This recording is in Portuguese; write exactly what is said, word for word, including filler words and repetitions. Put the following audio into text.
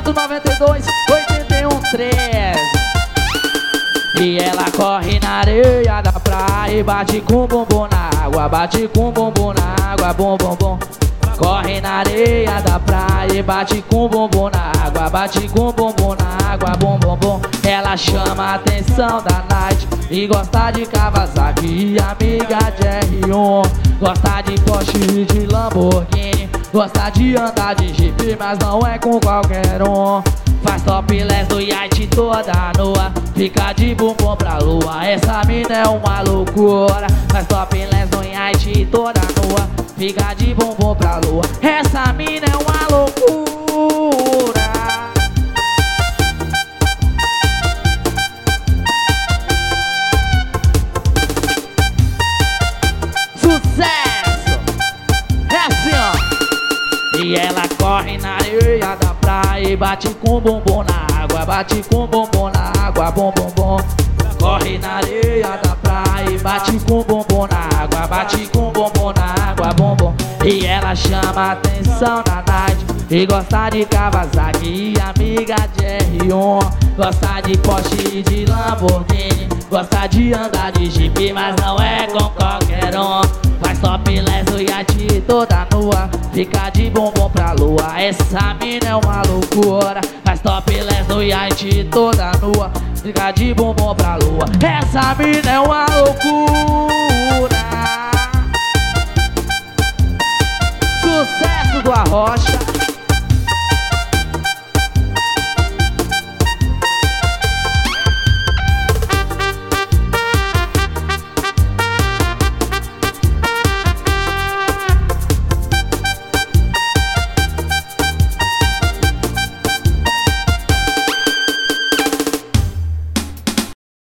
quatro nove dois, oito um treze. E ela corre na areia da praia e bate com o bumbum na água, bate com o bumbum na água, bum bum bum. Corre na areia da praia e bate com o bumbum na água, bate com o bumbum na água, bum bum bum. Ela chama a atenção da night e gosta de Kawasaki e amiga de R um. Gosta de Porsche e de Lamborghini, gosta de andar de Jeep, mas não é com qualquer um. Faz topless do iate toda nua, fica de bumbum pra lua, essa mina é uma loucura. Faz topless do iate toda nua, fica de bumbum pra lua, essa mina é uma loucura. Sucesso! É assim, ó. E ela corre na areia da praia e bate com o bumbum na água, bate com o bumbum na água, bum bum bum. Corre na areia da praia e bate com o bumbum na água, bate com o bumbum na água, bum bum. E ela chama a atenção da night e gosta de Kawasaki e amiga de R um. Gosta de Porsche e de Lamborghini, gosta de andar de Jeep, mas não é com qualquer um. Faz topless no iate toda nua, fica de bumbum pra lua, essa mina é uma loucura. Faz topless no iate toda nua, fica de bumbum pra lua, essa mina é uma loucura. Sucesso do Arrocha.